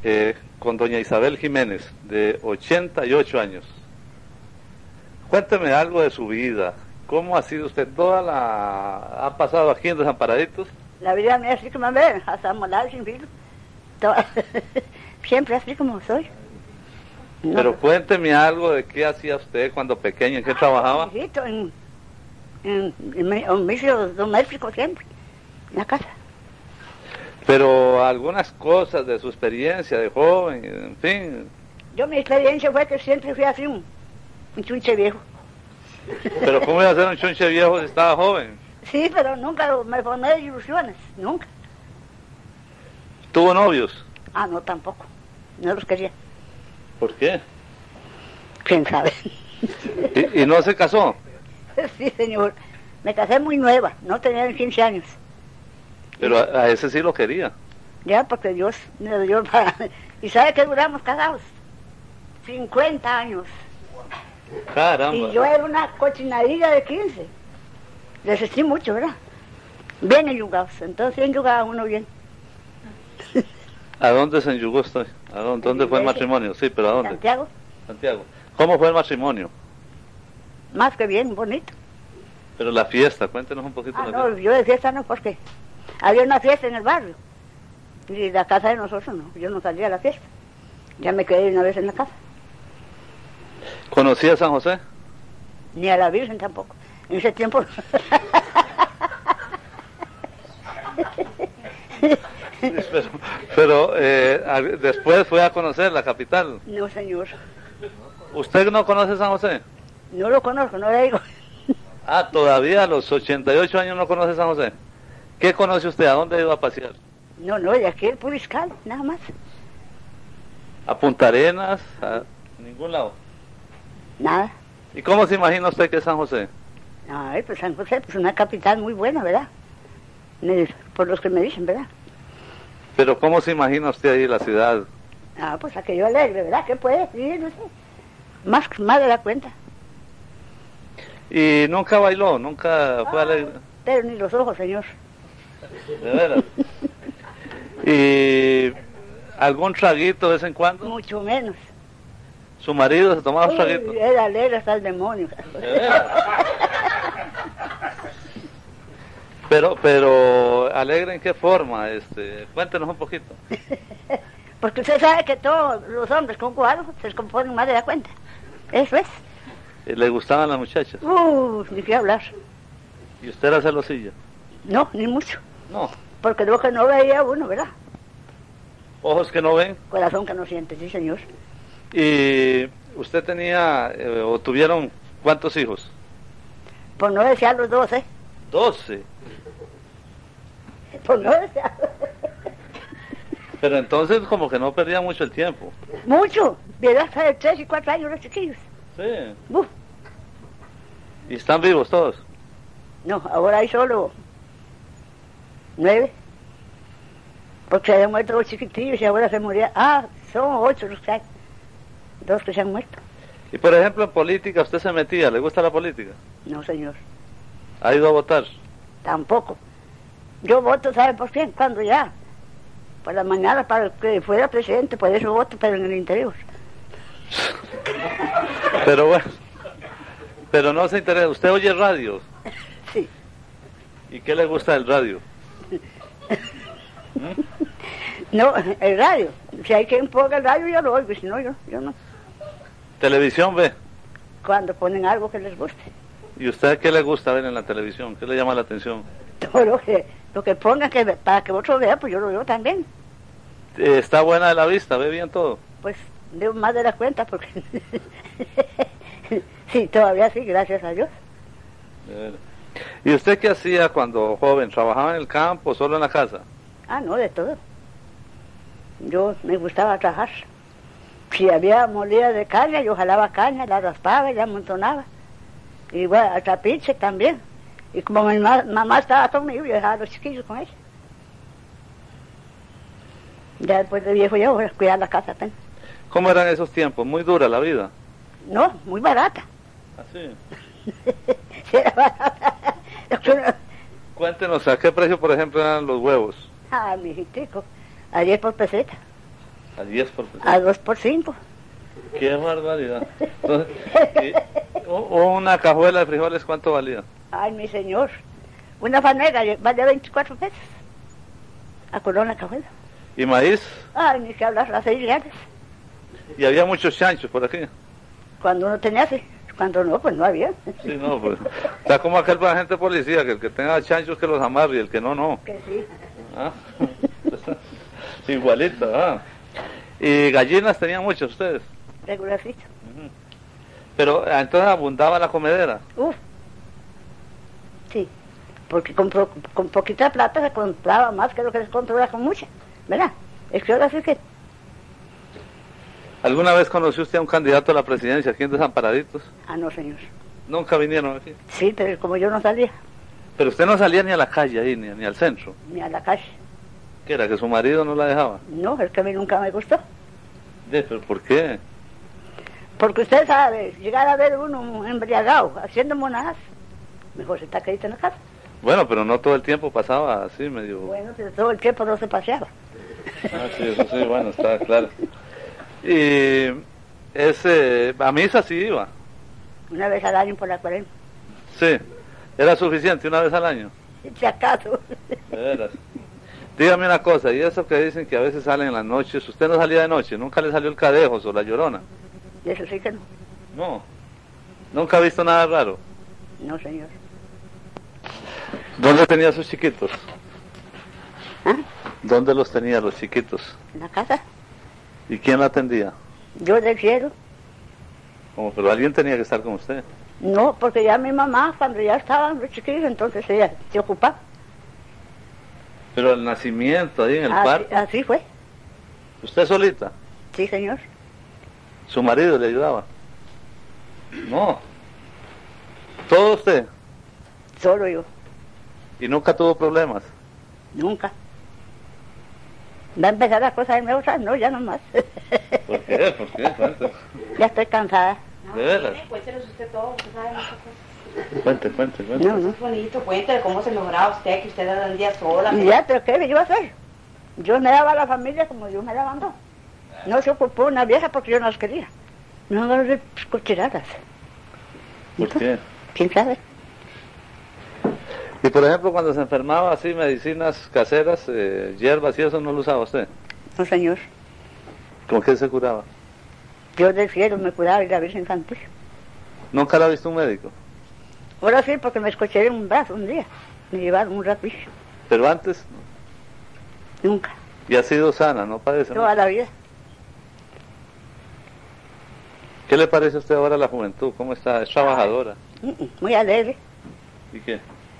con doña Isabel Jiménez, de 88 años. Cuénteme algo de su vida. ¿Cómo ha sido usted? ¿Ha pasado aquí en Desamparaditos? La vida mía así como me ven, hasta molar sin filo. Siempre así como soy. No. Pero cuénteme algo de qué hacía usted cuando pequeño, en qué trabajaba. En oficio doméstico siempre, en la casa. Pero algunas cosas de su experiencia de joven, en fin. Mi experiencia fue que siempre fui así un chunche viejo. Pero ¿cómo iba a ser un chunche viejo si estaba joven? Sí, pero nunca me formé de ilusiones, nunca. ¿Tuvo novios? Ah, no, tampoco. No los quería. ¿Por qué? ¿Quién sabe? ¿Y no se casó? Sí, señor. Me casé muy nueva, no tenía ni 15 años. Pero a ese sí lo quería. Ya, porque Dios me dio para... ¿Y sabe que duramos casados? 50 años. Caramba. Y yo era una cochinadilla de 15. Resistí mucho, ¿verdad? Bien enyugados. Entonces enyugaba uno bien. ¿A dónde se enyugó usted? ¿Dónde fue el matrimonio? Sí, pero ¿a dónde? Santiago. Santiago. ¿Cómo fue el matrimonio? Más que bien, bonito. Pero la fiesta, cuéntenos un poquito. No, yo de fiesta no, porque había una fiesta en el barrio. Y la casa de nosotros no, yo no salía a la fiesta. Ya me quedé una vez en la casa. ¿Conocía a San José? Ni a la Virgen tampoco. En ese tiempo... Pero después fue a conocer la capital. No, señor. ¿Usted no conoce San José? No lo conozco, no le digo. Ah, todavía a los 88 años no conoce San José. ¿Qué conoce usted? ¿A dónde ha ido a pasear? No, de aquí el Puriscal, nada más. ¿A Punta Arenas? ¿A ningún lado? Nada. ¿Y cómo se imagina usted que es San José? Ay, pues San José, pues una capital muy buena, ¿verdad? Por los que me dicen, ¿verdad? Pero ¿cómo se imagina usted ahí la ciudad? Ah, pues aquello alegre, ¿verdad? ¿Qué puede? Sí, no sé. Más de la cuenta. ¿Y nunca bailó? ¿Nunca fue alegre? Pero ni los ojos, señor. ¿De veras? ¿Y algún traguito de vez en cuando? Mucho menos. ¿Su marido se tomaba un traguito? Era alegre hasta el demonio. ¿De veras? Pero ¿alegre en qué forma? Cuéntenos un poquito. Porque usted sabe que todos los hombres con cuadros se descomponen más de la cuenta. Eso es. ¿Le gustaban las muchachas? Ni qué hablar. ¿Y usted era celosilla? No, ni mucho. No. Porque lo que no veía uno, ¿verdad? ¿Ojos que no ven? Corazón que no siente, sí, señor. ¿Y usted tenía o tuvieron cuántos hijos? Por no desear los 12. 12. Por no desear. Pero entonces como que no perdía mucho el tiempo. Mucho. Viera hasta de 3 y 4 años los chiquillos. Sí. Uf. ¿Y están vivos todos? No, ahora hay solo 9. Porque se habían muerto los chiquitillos y ahora se morían. Ah, son 8 los que hay. 2 que se han muerto. Y por ejemplo en política, ¿usted se metía? ¿Le gusta la política? No, señor. ¿Ha ido a votar? Tampoco. Yo voto, ¿sabe por quién? Cuando ya. Por la mañana para que fuera presidente, por eso voto, pero en el interior. Pero bueno, pero no se interesa. ¿Usted oye radio? Sí. ¿Y qué le gusta del radio? No, el radio. Si hay quien ponga el radio, yo lo oigo, si no, yo no. ¿Televisión ve? Cuando ponen algo que les guste. ¿Y usted qué le gusta ver en la televisión? ¿Qué le llama la atención? Todo lo que pongan para que otro vea, pues yo lo veo también. ¿Está buena de la vista? ¿Ve bien todo? Pues veo más de la cuenta porque... sí, todavía sí, gracias a Dios. ¿Y usted qué hacía cuando joven? ¿Trabajaba en el campo o solo en la casa? Ah, no, de todo. Yo me gustaba trabajar. Si había molida de caña, yo jalaba caña, la raspaba y la amontonaba. Y bueno, a trapiche también. Y como mi mamá estaba conmigo, yo dejaba a los chiquillos con ella. Ya después de viejo yo voy a cuidar la casa también. ¿Cómo eran esos tiempos? ¿Muy dura la vida? No, muy barata. ¿Ah, sí? Sí, era barata. Cuéntenos, ¿a qué precio, por ejemplo, eran los huevos? Ah, mijitico, ayer por peseta. A 10%. A 2 por 5. Qué barbaridad. Entonces, una cajuela de frijoles, ¿cuánto valía? Ay, mi señor. Una fanega vale 24 pesos. A corona cajuela. ¿Y maíz? Ay, ni que hablar, las 6 reales. Y había muchos chanchos por aquí. Cuando uno tenía así, cuando no, pues no había. Sí, no, pues. Está como aquel agente policía, que el que tenga chanchos que los amarre y el que no, no. Que sí. ¿Ah? Igualito, ¿ah? ¿Y gallinas tenían muchas ustedes? Regularcito. Pero entonces abundaba la comedera. Uf. Sí. Porque con poquita plata se compraba más que lo que se compraba con mucha. ¿Verdad? Es que ahora sí que... ¿Alguna vez conoció usted a un candidato a la presidencia aquí en Desamparaditos? Ah, no, señor. Nunca vinieron aquí. Sí, pero como yo no salía, Pero usted no salía ni a la calle ahí, ni al centro. ni a la calle. ¿Qué era? ¿Que su marido no la dejaba? No, es que a mí nunca me gustó. ¿Pero por qué? Porque usted sabe, llegar a ver uno embriagado, haciendo monadas, mejor se está quedito en la casa. Bueno, pero no todo el tiempo pasaba así, medio... Bueno, pero todo el tiempo no se paseaba. Ah, sí, eso sí, bueno, está claro. Y a misa sí iba. Una vez al año por la cuarenta. Sí, era suficiente una vez al año. Si acaso. De veras. Dígame una cosa, y eso que dicen que a veces salen en las noches, ¿usted no salía de noche? ¿Nunca le salió el Cadejos o la Llorona? Eso sí que no. No. ¿Nunca ha visto nada raro? No, señor. ¿Dónde tenía sus chiquitos? ¿Ah? ¿Dónde los tenía los chiquitos? ¿En la casa? ¿Y quién la atendía? Yo del cielo. Como, pero alguien tenía que estar con usted. No, porque ya mi mamá, cuando ya estaban los chiquillos, entonces ella se ocupaba. Pero el nacimiento ahí en el parque. Así fue. ¿Usted solita? Sí, señor. ¿Su marido le ayudaba? No. ¿Todo usted? Solo yo. ¿Y nunca tuvo problemas? Nunca. Va a empezar la cosa de nuevo, no, ya no más. ¿Por qué? ¿Por qué? Cuente. Ya estoy cansada. ¿De veras? Cuéntenos usted todo, usted sabe muchas cosas. Cuente. No, no. Es bonito, cuéntele cómo se lograba usted, que usted era un día sola. Y ya, pero ¿qué le iba a hacer? Yo me daba a la familia como Dios me la mandó. No se ocupó una vieja porque yo no las quería. No van a ser cocheradas. ¿Por qué? ¿Quién sabe? Y por ejemplo, cuando se enfermaba así, medicinas caseras, hierbas y eso, ¿no lo usaba usted? No, señor. ¿Con qué se curaba? Yo del cielo me curaba y la Virgen Santísima. ¿Nunca la ha visto un médico? Ahora sí, porque me escoché en un brazo un día. Me llevaron un rapicho. Pero antes, Nunca. y ha sido sana, ¿no padece? Toda la vida. ¿Qué le parece a usted ahora la juventud? ¿Cómo está? ¿Es trabajadora? Muy alegre. ¿Y qué?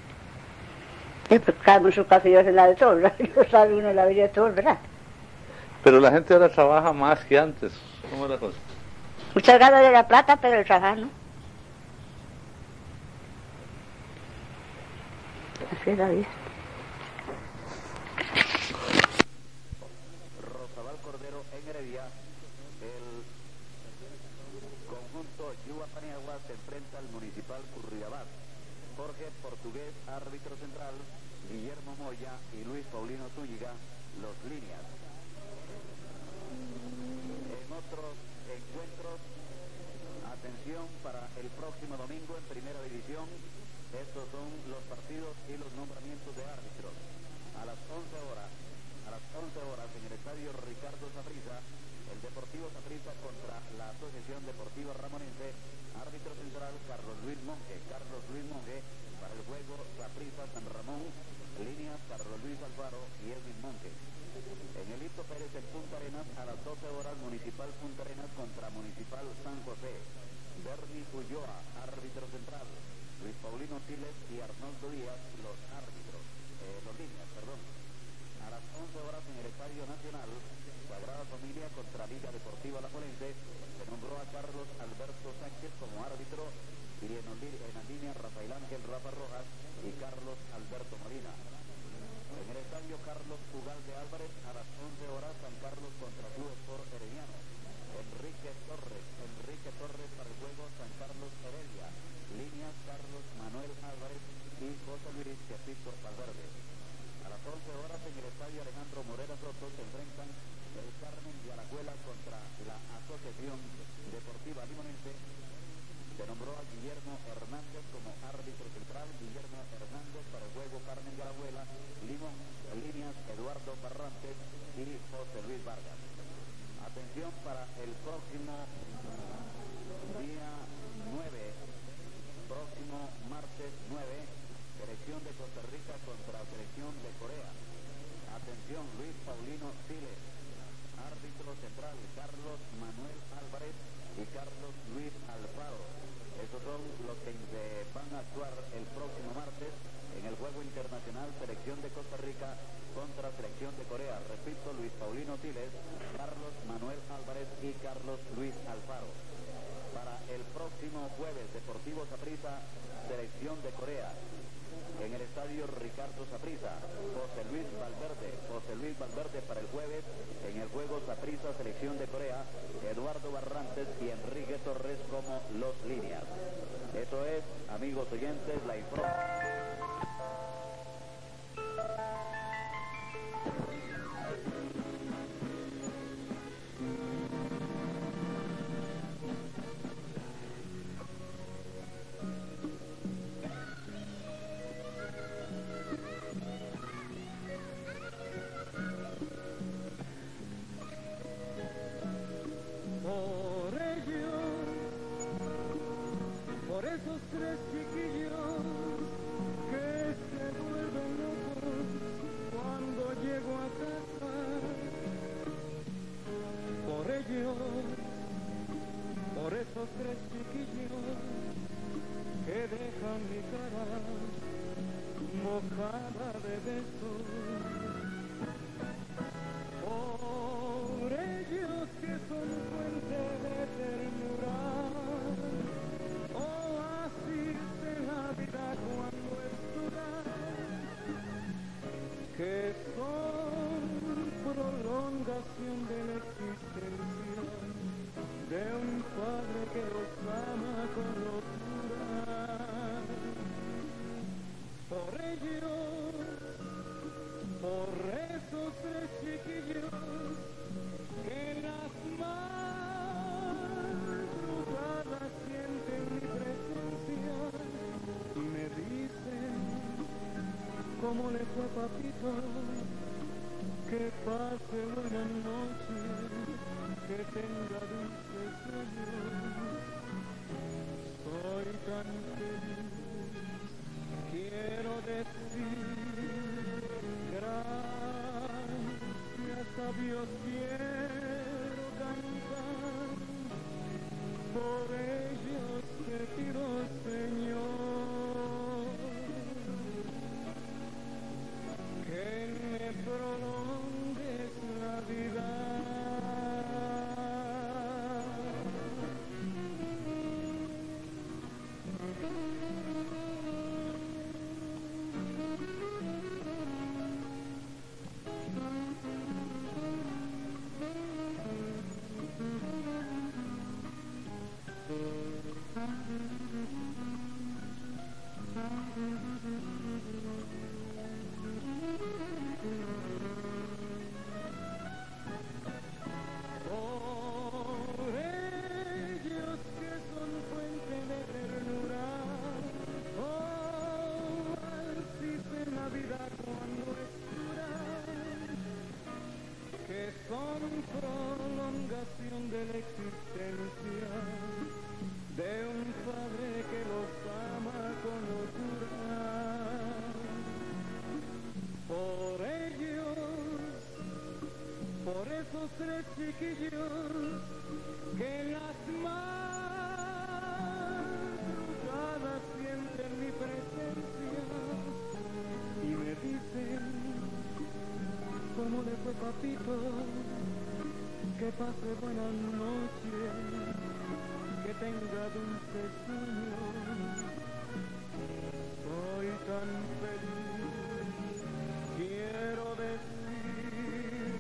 Cada uno en su casa y yo en la de todos, ¿verdad? Lo sabe uno en la vida de todos, ¿verdad? Pero la gente ahora trabaja más que antes. ¿Cómo es la cosa? Muchas ganas de la plata, pero el trabajar no. Así es la vida. Rosabal Cordero en Heredia, el conjunto Yuba Paniagua se enfrenta al Municipal Curridabat. Jorge Portugués, árbitro central, Guillermo Moya y Luis Paulino Zúñiga, los líneas. En otros encuentros, atención para el próximo domingo en Primera División, estos son los partidos y los nombramientos de árbitros. A las 11 horas en el estadio Ricardo Saprissa, el Deportivo Saprissa contra la Asociación Deportiva Ramonense, árbitro central Carlos Luis Monge, para el juego Saprissa San Ramón, líneas Carlos Luis Alfaro y Edwin Monge. En el Hito Pérez en Punta Arenas, a las 12 horas, Municipal Punta Arenas contra Municipal San José. Bernie Ulloa, árbitro central. Luis Paulino Siles y Arnoldo Díaz, los árbitros, los líneas, perdón. A las 11 horas en el Estadio Nacional, Sagrada Familia contra Liga Deportiva La Forense, se nombró a Carlos Alberto Sánchez como árbitro y en la línea Rafael Ángel Rafa Rojas y Carlos Alberto Molina. En el estadio Carlos Ugalde Álvarez, a las 11 horas, San Carlos contra Club Sport Herediano. Enrique Torres para el juego San Carlos Heredia. Líneas Carlos Manuel Álvarez y José Luis Chepito Valverde. A las 11 horas en el estadio Alejandro Morera Soto se enfrentan el Carmen y Alajuela. contra la Asociación Deportiva Limonense. Se nombró a Guillermo Hernández como árbitro central, Guillermo Hernández para el juego, Carmen Galabuela, Limón, líneas Eduardo Barrantes y José Luis Vargas. Atención para el próximo día 9, próximo martes 9, selección de Costa Rica contra selección de Corea. Atención, Luis Paulino Siles, árbitro central, Carlos Manuel Álvarez y Carlos Luis Alfaro. Esos son los que van a actuar el próximo martes en el juego internacional selección de Costa Rica contra selección de Corea. Repito, Luis Paulino Siles, Carlos Manuel Álvarez y Carlos Luis Alfaro. Para el próximo jueves, Deportivo Saprissa, selección de Corea. En el estadio Ricardo Saprissa, José Luis Valverde para el jueves, en el juego Saprissa, selección de Corea, Eduardo Barrantes y Enrique Torres como los líneas. Eso es, amigos oyentes, la información. Por esos tres chiquillos que se vuelven locos cuando llego a casa. Por ellos, por esos tres chiquillos que dejan mi cara mojada de besos. Por ellos que son fuente de ternura, oasis de la vida cuando es dura, que son prolongación de la existencia de un padre que los ama con locura. Por ellos, por esos tres chiquillos que las madrugadas sienten mi presencia y me dicen cómo le fue papito, que pase buena noche, que tenga dulces sueños. Soy tan feliz, quiero decir gracias a Dios, quiero cantar, por ellos te pido, Señor, que me prolongues la vida. Por ellos que son fuente de ternura, oasis en la vida cuando es dura, que son prolongación de la existencia de un padre que los ama con locura. Por ellos, por esos tres chiquillos que las madrugadas sienten mi presencia y me dicen cómo le fue papito, que pase buena noche, que tenga dulces sueños. Soy tan feliz, quiero decir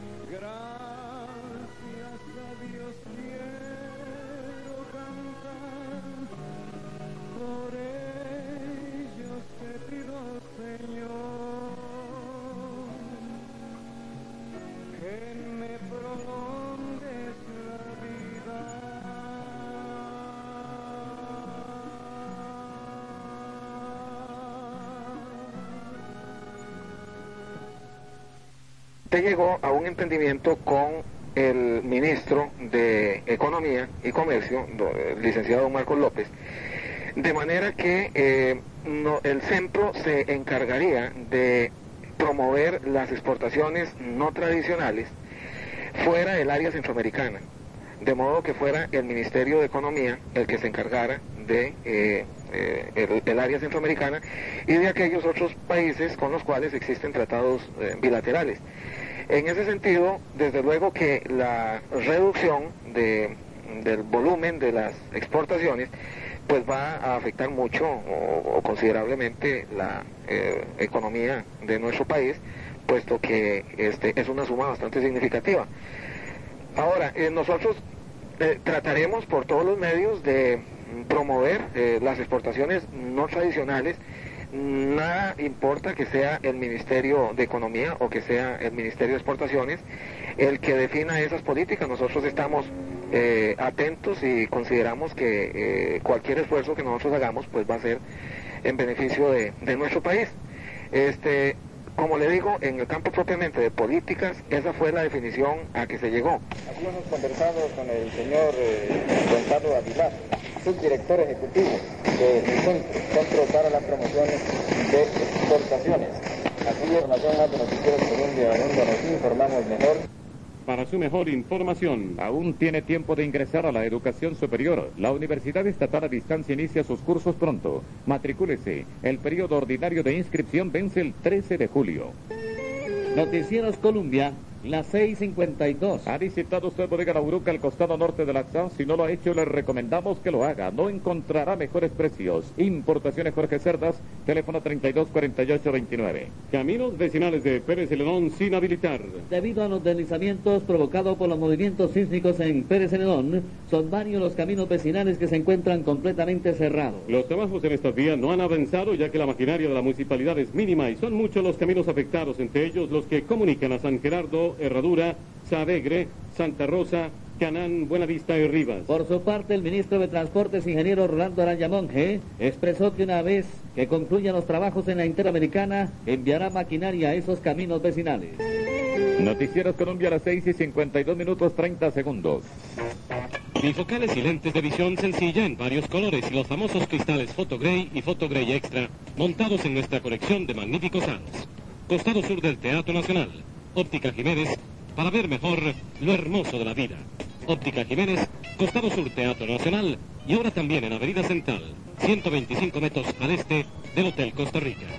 gracias a Dios, quiero cantar, por ellos te pido, Señor, que me prolongues se llegó a un entendimiento con el ministro de Economía y Comercio, el licenciado Marcos López, de manera que el centro se encargaría de promover las exportaciones no tradicionales fuera del área centroamericana, de modo que fuera el Ministerio de Economía el que se encargara de el área centroamericana y de aquellos otros países con los cuales existen tratados bilaterales. En ese sentido, desde luego que la reducción del volumen de las exportaciones pues va a afectar mucho o considerablemente la economía de nuestro país, puesto que es una suma bastante significativa. Ahora, nosotros trataremos por todos los medios de promover las exportaciones no tradicionales. Nada importa que sea el Ministerio de Economía o que sea el Ministerio de Exportaciones el que defina esas políticas. Nosotros estamos atentos y consideramos que cualquier esfuerzo que nosotros hagamos pues va a ser en beneficio de nuestro país. Como le digo, en el campo propiamente de políticas, esa fue la definición a que se llegó. Aquí hemos conversado con el señor Gonzalo Aguilar, subdirector ejecutivo del Centro para las Promociones de Exportaciones. Aquí información más de Noticieros Colombia, donde nos informamos mejor. Para su mejor información, aún tiene tiempo de ingresar a la educación superior. La Universidad Estatal a Distancia inicia sus cursos pronto. Matricúlese. El periodo ordinario de inscripción vence el 13 de julio. Noticieros Colombia, las 6:52. ¿Ha visitado usted Bodega La Uruca al costado norte de la Axan? Si no lo ha hecho, le recomendamos que lo haga. No encontrará mejores precios. Importaciones Jorge Cerdas, teléfono 324829. Caminos vecinales de Pérez Celedón sin habilitar. Debido a los deslizamientos provocados por los movimientos sísmicos en Pérez Celedón, son varios los caminos vecinales que se encuentran completamente cerrados. Los trabajos en estas vías no han avanzado ya que la maquinaria de la municipalidad es mínima y son muchos los caminos afectados, entre ellos los que comunican a San Gerardo, Herradura, Saavedre, Santa Rosa, Canán, Buenavista y Rivas. Por su parte, el ministro de Transportes, ingeniero Rolando Araya Monge, expresó que una vez que concluyan los trabajos en la Interamericana, enviará maquinaria a esos caminos vecinales. Noticieros Colombia a las 6:52 30 segundos. Bifocales y lentes de visión sencilla en varios colores y los famosos cristales Photogray y Photogray Extra, montados en nuestra colección de magníficos aros. Costado sur del Teatro Nacional. Óptica Jiménez, para ver mejor lo hermoso de la vida. Óptica Jiménez, costado sur Teatro Nacional y ahora también en Avenida Central, 125 metros al este del Hotel Costa Rica.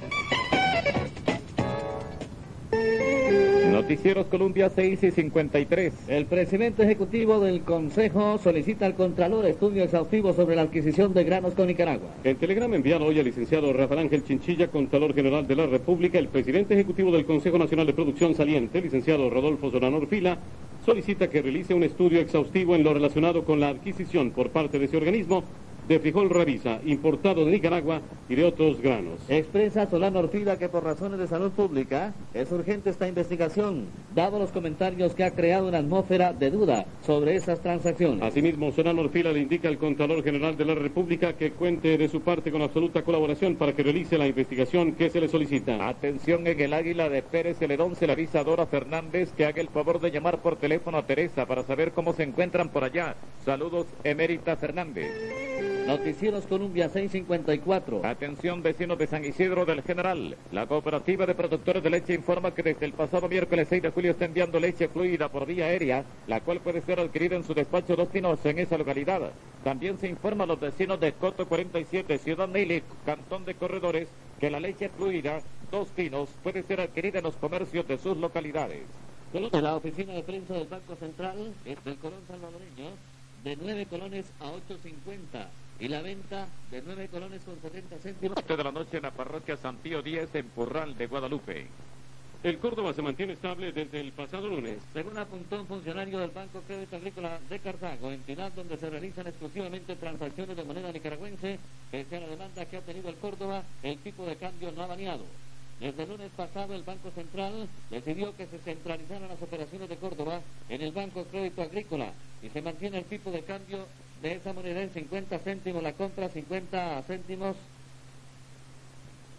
Noticieros Colombia 6:53. El presidente ejecutivo del Consejo solicita al Contralor estudio exhaustivo sobre la adquisición de granos con Nicaragua. En telegrama enviado hoy al licenciado Rafael Ángel Chinchilla, Contralor General de la República, el presidente ejecutivo del Consejo Nacional de Producción saliente, licenciado Rodolfo Solano Orfila, solicita que realice un estudio exhaustivo en lo relacionado con la adquisición por parte de ese organismo de frijol Revisa, importado de Nicaragua y de otros granos. Expresa Solano Orfila que por razones de salud pública es urgente esta investigación, dado los comentarios que ha creado una atmósfera de duda sobre esas transacciones. Asimismo, Solano Orfila le indica al Contralor General de la República que cuente de su parte con absoluta colaboración para que realice la investigación que se le solicita. Atención, en el Águila de Pérez Celedón se le avisa a Dora Fernández que haga el favor de llamar por teléfono a Teresa para saber cómo se encuentran por allá. Saludos, Emérita Fernández. Noticieros Colombia 6:54. Atención, vecinos de San Isidro del General. La cooperativa de productores de leche informa que desde el pasado miércoles 6 de julio está enviando leche fluida por vía aérea, la cual puede ser adquirida en su despacho Dos Pinos en esa localidad. También se informa a los vecinos de Coto 47, Ciudad Neilig, Cantón de Corredores, que la leche fluida Dos Pinos puede ser adquirida en los comercios de sus localidades. En la oficina de prensa del Banco Central, del colón salvadoreño, de 9 colones a 8.50. Y la venta de 9 colones con 70 céntimos. 7 de la noche en la parroquia San Pío X en Purral de Guadalupe. El Córdoba se mantiene estable desde el pasado lunes. Según apuntó un funcionario del Banco Crédito Agrícola de Cartago, entidad donde se realizan exclusivamente transacciones de moneda nicaragüense, pese a la demanda que ha tenido el Córdoba, el tipo de cambio no ha variado. Desde el lunes pasado, el Banco Central decidió que se centralizaran las operaciones de Córdoba en el Banco Crédito Agrícola y se mantiene el tipo de cambio de esa moneda en 50 céntimos la compra, 50 céntimos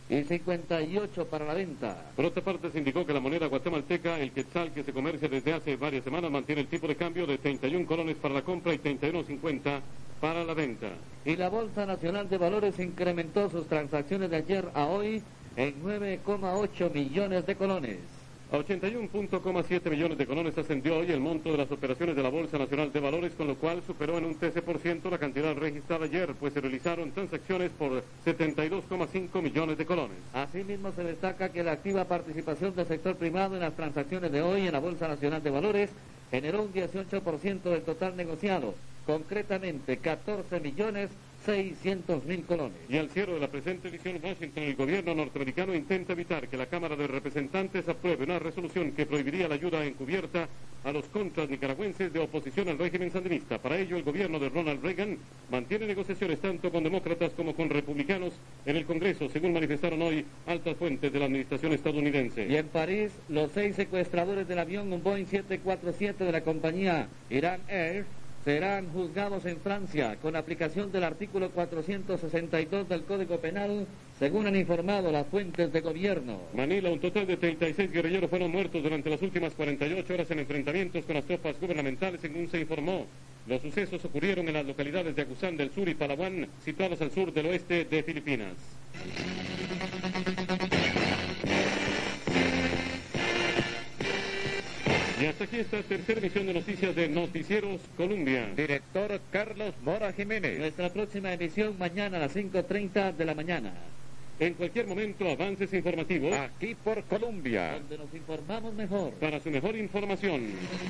y 58 para la venta. Por otra parte, se indicó que la moneda guatemalteca, el quetzal, que se comercia desde hace varias semanas, mantiene el tipo de cambio de 31 colones para la compra y 31.50 para la venta. Y la Bolsa Nacional de Valores incrementó sus transacciones de ayer a hoy en 9,8 millones de colones. A 81.7 millones de colones ascendió hoy el monto de las operaciones de la Bolsa Nacional de Valores, con lo cual superó en un 13% la cantidad registrada ayer, pues se realizaron transacciones por 72,5 millones de colones. Asimismo, se destaca que la activa participación del sector privado en las transacciones de hoy en la Bolsa Nacional de Valores generó un 18% del total negociado, concretamente 14.600.000 colones. Y al cierre de la presente edición, Washington, el gobierno norteamericano intenta evitar que la Cámara de Representantes apruebe una resolución que prohibiría la ayuda encubierta a los contras nicaragüenses de oposición al régimen sandinista. Para ello, el gobierno de Ronald Reagan mantiene negociaciones tanto con demócratas como con republicanos en el Congreso, según manifestaron hoy altas fuentes de la administración estadounidense. Y en París, los 6 secuestradores del avión, un Boeing 747 de la compañía Iran Air, serán juzgados en Francia con aplicación del artículo 462 del Código Penal, según han informado las fuentes de gobierno. Manila, un total de 36 guerrilleros fueron muertos durante las últimas 48 horas en enfrentamientos con las tropas gubernamentales, según se informó. Los sucesos ocurrieron en las localidades de Agusan del Sur y Palawan, situadas al sur del oeste de Filipinas. Y hasta aquí esta tercera emisión de noticias de Noticieros Colombia. Director Carlos Mora Jiménez. Nuestra próxima emisión mañana a las 5:30 de la mañana. En cualquier momento, avances informativos. Aquí por Colombia. Donde nos informamos mejor. Para su mejor información.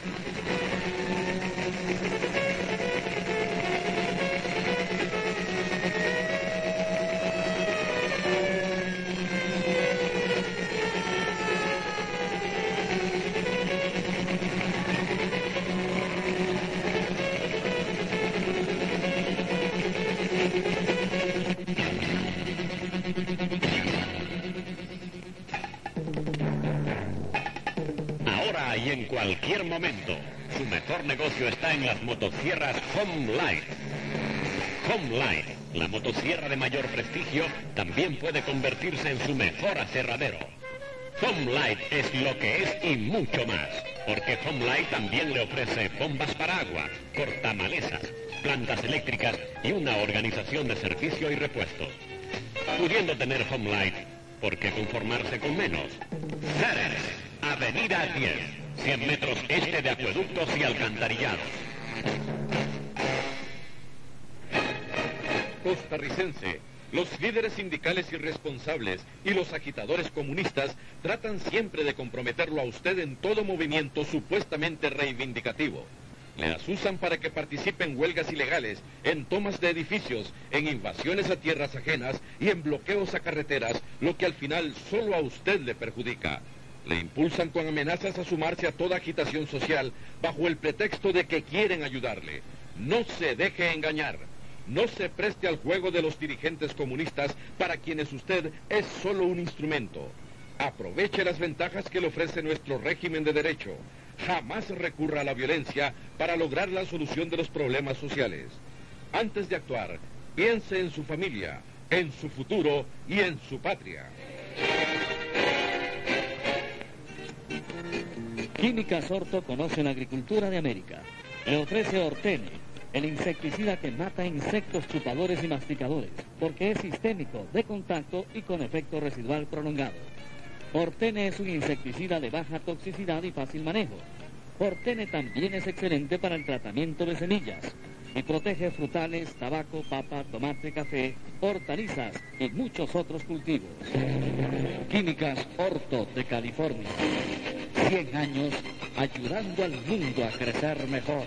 Ahora y en cualquier momento, su mejor negocio está en las motosierras Home Light. Home Light, la motosierra de mayor prestigio, también puede convertirse en su mejor aserradero. Home Light es lo que es y mucho más, porque Home Light también le ofrece bombas para agua, cortamalezas, plantas eléctricas y una organización de servicio y repuesto. Pudiendo tener Home Light, ¿por qué conformarse con menos? Ceres, Avenida 10, 100 metros este de acueductos y alcantarillados. Costarricense, los líderes sindicales irresponsables y los agitadores comunistas tratan siempre de comprometerlo a usted en todo movimiento supuestamente reivindicativo. Le asusan para que participe en huelgas ilegales, en tomas de edificios, en invasiones a tierras ajenas y en bloqueos a carreteras, lo que al final solo a usted le perjudica. Le impulsan con amenazas a sumarse a toda agitación social bajo el pretexto de que quieren ayudarle. No se deje engañar. No se preste al juego de los dirigentes comunistas para quienes usted es solo un instrumento. Aproveche las ventajas que le ofrece nuestro régimen de derecho. Jamás recurra a la violencia para lograr la solución de los problemas sociales. Antes de actuar, piense en su familia, en su futuro y en su patria. Químicas Orto conoce la agricultura de América. Le ofrece Ortene, el insecticida que mata insectos chupadores y masticadores, porque es sistémico, de contacto y con efecto residual prolongado. Ortene es un insecticida de baja toxicidad y fácil manejo. Ortene también es excelente para el tratamiento de semillas y protege frutales, tabaco, papa, tomate, café, hortalizas y muchos otros cultivos. Químicas Orto de California. 100 años ayudando al mundo a crecer mejor.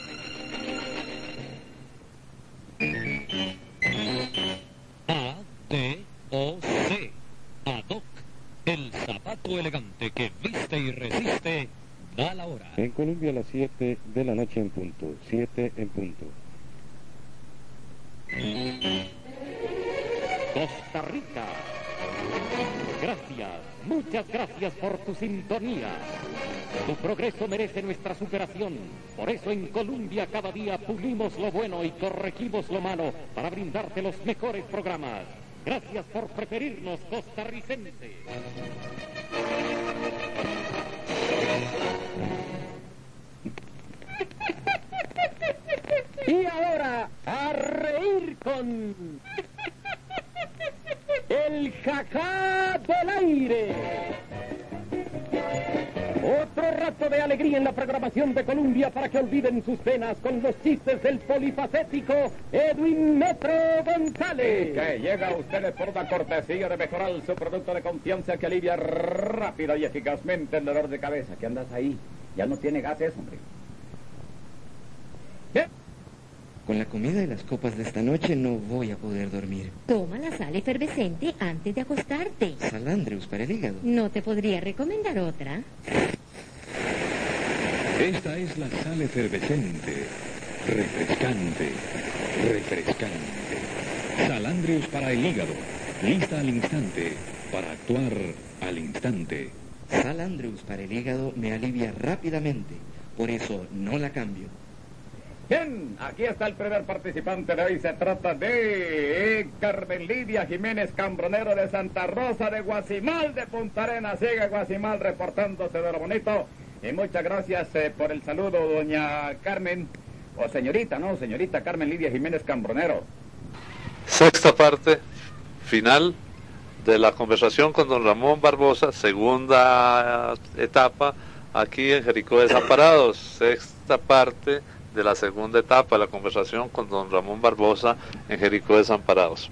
A-D-O-C. ADOC. El zapato elegante que viste y resiste. Da la hora. En Colombia a las 7 de la noche en punto. 7 en punto. Costa Rica. Gracias, muchas gracias por tu sintonía. Tu progreso merece nuestra superación. Por eso en Colombia cada día pulimos lo bueno y corregimos lo malo para brindarte los mejores programas. Gracias por preferirnos, costarricenses. Y ahora, a reír con el jajá del aire. Otro rato de alegría en la programación de Colombia para que olviden sus penas con los chistes del polifacético Edwin Metro González. Que llega a ustedes por una cortesía de Mejoral, su producto de confianza que alivia rápida y eficazmente el dolor de cabeza. ¿Qué andas ahí? Ya no tiene gases, hombre. Con la comida y las copas de esta noche no voy a poder dormir. Toma la sal efervescente antes de acostarte. Salandrius para el hígado. ¿No te podría recomendar otra? Esta es la sal efervescente, refrescante, refrescante. Salandrius para el hígado, lista al instante, para actuar al instante. Salandrius para el hígado me alivia rápidamente, por eso no la cambio. Bien, aquí está el primer participante de hoy. Se trata de Carmen Lidia Jiménez Cambronero de Santa Rosa de Guasimal de Punta Arenas. Sigue Guasimal reportándose de lo bonito. Y muchas gracias por el saludo, doña Carmen, o señorita, ¿no? Señorita Carmen Lidia Jiménez Cambronero. Sexta parte, final de la conversación con don Ramón Barbosa, segunda etapa, aquí en Jericó de Desamparados. Sexta parte de la segunda etapa de la conversación con don Ramón Barbosa en Jericó de Desamparados.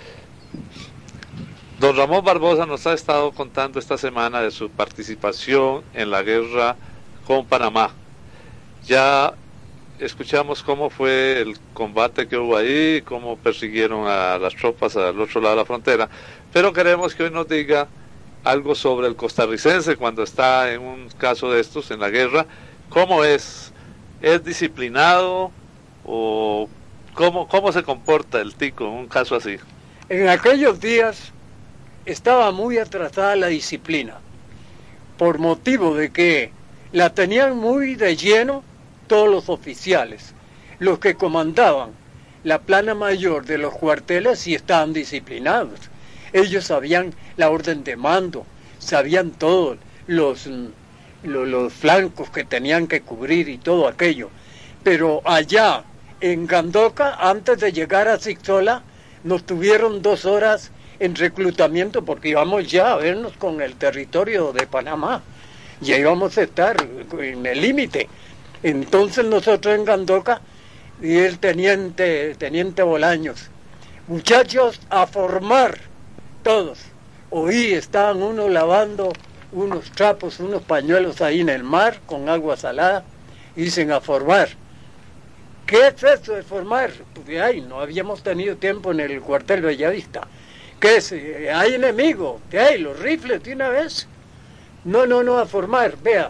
Don Ramón Barbosa nos ha estado contando esta semana de su participación en la guerra con Panamá. Ya escuchamos cómo fue el combate que hubo ahí, cómo persiguieron a las tropas al otro lado de la frontera, pero queremos que hoy nos diga algo sobre el costarricense cuando está en un caso de estos, en la guerra. ¿Cómo es? ¿Es disciplinado o cómo se comporta el tico en un caso así? En aquellos días estaba muy atrasada la disciplina, por motivo de que la tenían muy de lleno todos los oficiales. Los que comandaban la plana mayor de los cuarteles y estaban disciplinados. Ellos sabían la orden de mando, sabían todos los flancos que tenían que cubrir y todo aquello. Pero allá en Gandoca, antes de llegar a Zixola, nos tuvieron 2 horas en reclutamiento porque íbamos ya a vernos con el territorio de Panamá. Ya íbamos a estar en el límite. Entonces nosotros en Gandoca y el teniente Bolaños, muchachos, a formar todos. Oí, estaban unos lavando unos trapos, unos pañuelos ahí en el mar con agua salada, y dicen a formar. ¿Qué es eso de formar? Porque no habíamos tenido tiempo en el cuartel Bellavista. ¿Qué es? ¿Hay enemigo? ¿Qué hay? ¿Los rifles de una vez? No, a formar, vea.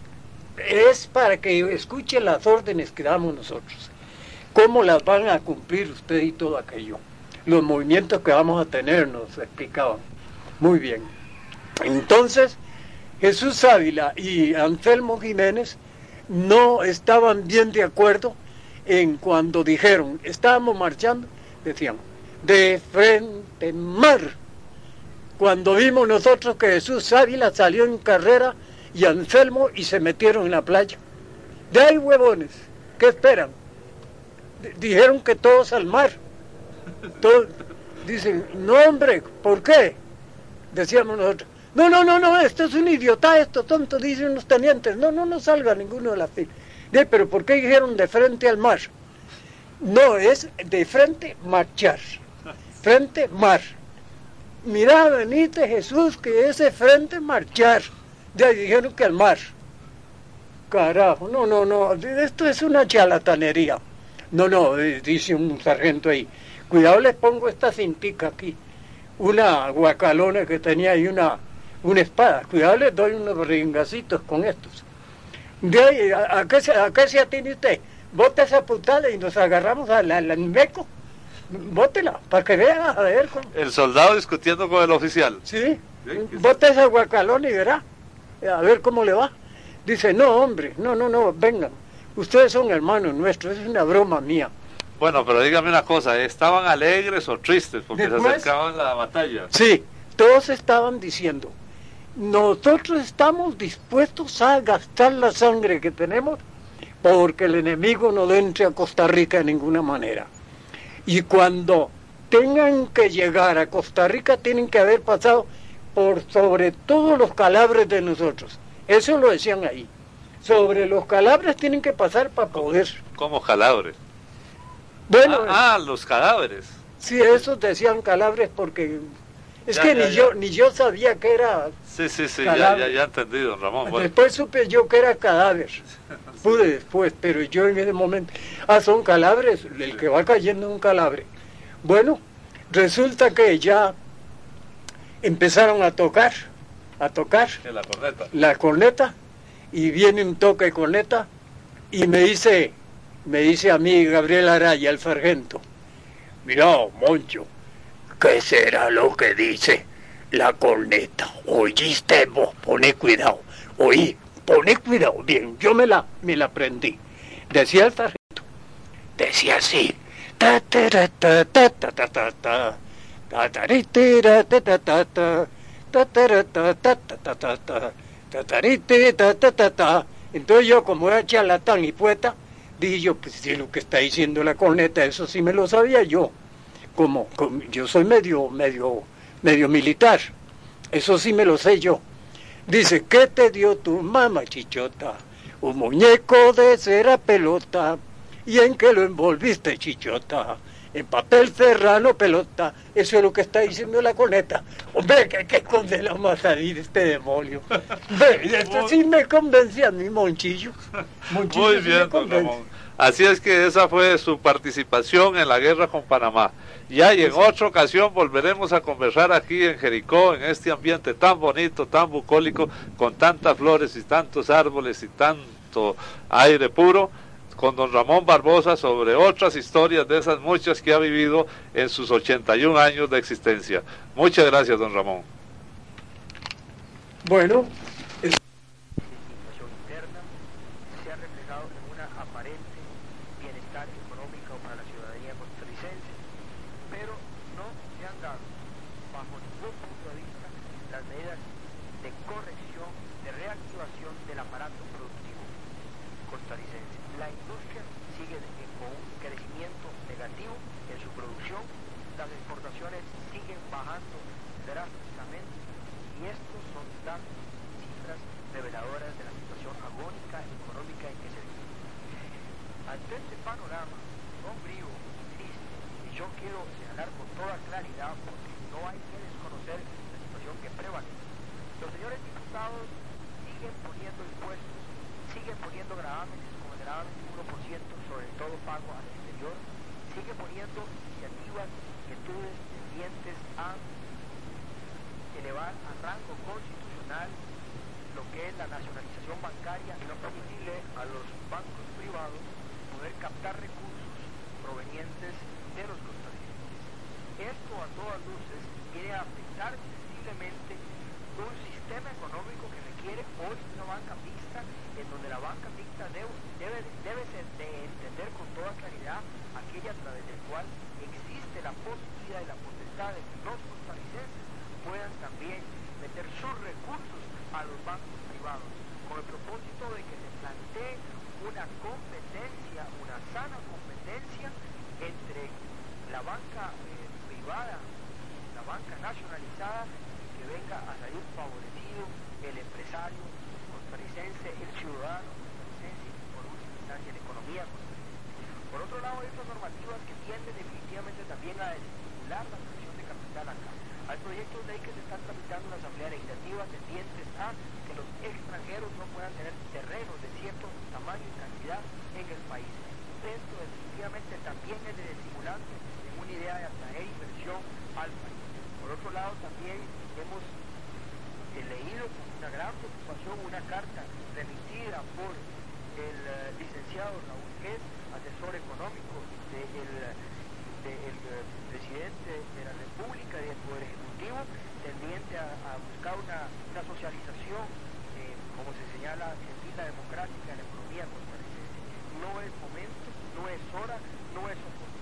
Es para que escuchen las órdenes que damos nosotros. ¿Cómo las van a cumplir usted y todo aquello? Los movimientos que vamos a tener, nos explicaban. Muy bien. Entonces, Jesús Ávila y Anselmo Jiménez no estaban bien de acuerdo en cuando dijeron, estábamos marchando, decían, de frente mar. Cuando vimos nosotros que Jesús Ávila salió en carrera y Anselmo y se metieron en la playa. De ahí, huevones, ¿qué esperan? Dijeron que todos al mar. Todos, dicen, no hombre, ¿por qué? Decíamos nosotros, no, esto es un idiota, esto tonto, dicen los tenientes, no salga ninguno de la fila. Pero ¿por qué dijeron de frente al mar? No, es de frente marchar, frente mar. Mirá, venite Jesús, que ese frente marchar. De ahí dijeron que al mar. Carajo, no, esto es una charlatanería. No, dice un sargento ahí, cuidado, les pongo esta cintica aquí, una guacalona que tenía ahí una espada, cuidado, les doy unos ringacitos con estos. De ahí, ¿a qué se atiene usted? Bote esa putada y nos agarramos al meco. Bótela, para que vean, a ver cómo. El soldado discutiendo con el oficial. Sí, bote esa guacalona y verá, a ver cómo le va. Dice, no hombre, no, vengan, ustedes son hermanos nuestros, es una broma mía. Bueno, pero dígame una cosa, ¿estaban alegres o tristes porque Después, se acercaban la batalla? Sí, todos estaban diciendo, nosotros estamos dispuestos a gastar la sangre que tenemos porque el enemigo no entre a Costa Rica de ninguna manera. Y cuando tengan que llegar a Costa Rica tienen que haber pasado por sobre todos los calabres de nosotros. Eso lo decían ahí. Sobre los calabres tienen que pasar para poder. ¿Cómo calabres? Bueno, los cadáveres. Sí, esos decían calabres porque es Ya, que ya, ni yo sabía que era Sí, cadáver. ya entendí, don Ramón. Bueno. Después supe yo que era cadáver. Pude después, pero yo en ese momento, son calabres, el que va cayendo es un calabre. Bueno, resulta que ya empezaron a tocar La corneta. la corneta, y viene un toque de corneta, y me dice a mí Gabriel Araya, el sargento, mira, Moncho, ¿qué será lo que dice la corneta? ¿Oíste vos? Poné cuidado. Oí, poné cuidado. Bien, yo me la aprendí. Decía el sargento, decía así. Ta ta ta ta ta ta ta ta ta ta ta ta ta ta ta ta ta ta ta. Entonces yo, como era charlatán y poeta, dije yo, pues si lo que está diciendo la corneta, eso sí me lo sabía yo. Como yo soy medio militar, eso sí me lo sé yo. Dice, ¿qué te dio tu mamá, chichota? Un muñeco de cera pelota. ¿Y en qué lo envolviste, chichota? En papel serrano pelota. Eso es lo que está diciendo la corneta. Hombre, ¿qué condenamos a salir este demonio? Ve, esto sí me convencía a mi Monchillo. Muy bien, don Ramón. Así es que esa fue su participación en la guerra con Panamá. Ya y en otra ocasión volveremos a conversar aquí en Jericó, en este ambiente tan bonito, tan bucólico, con tantas flores y tantos árboles y tanto aire puro, con don Ramón Barbosa sobre otras historias de esas muchas que ha vivido en sus 81 años de existencia. Muchas gracias, don Ramón. Bueno, se ha reflejado en una aparente bienestar económico para la ciudadanía costarricense, pero no se han dado, bajo ningún punto de vista, las medidas de corrección, de reactivación del aparato productivo costarricense. La industria sigue con un crecimiento negativo en su producción, las exportaciones siguen bajando drásticamente, y estos son datos, cifras reveladoras de la situación agónica económica en que se vive. Ante este panorama sombrío, triste, y yo quiero señalar con toda claridad, porque no hay que desconocer la situación que prevalece, los señores diputados siguen poniendo impuestos, siguen poniendo gravámenes como el gravamen 1% sobre todo pago al exterior, siguen poniendo iniciativas, inquietudes tendientes a elevar a rango constitucional lo que es la nacionalización bancaria y no permitirle a los bancos privados poder captar recursos provenientes de los costarricenses. Esto a todas luces viene a afectar sensiblemente un sistema económico que requiere hoy una banca mixta, en donde la banca mixta debe ser de entender con toda claridad aquella a través del cual existe la posibilidad y la potestad de que los costarricenses puedan también meter sus recursos a los bancos privados, con el propósito de que se plantee una competencia, una sana competencia entre la banca privada y la banca nacionalizada, y que venga a salir favorecido el empresario costarricense, el ciudadano costarricense y por última instancia la economía costarricense. Por otro lado, hay otras normativas que tienden definitivamente también a desestimular la creación de capital acá. Hay proyectos de ley que se están tramitando en la Asamblea Legislativa tendientes a que los extranjeros no puedan tener terrenos de cierto tamaño y cantidad en el país. Esto definitivamente también es desestimulante en una idea de atraer inversión al país. Por otro lado, también hemos leído con una gran preocupación una carta remitida por el licenciado Raúl Gués, asesor económico del presidente de la República y del Poder Ejecutivo, tendiente a buscar una socialización, como se señala, en vida democrática en la economía costarricense. No es momento, no es hora, no es oportuno.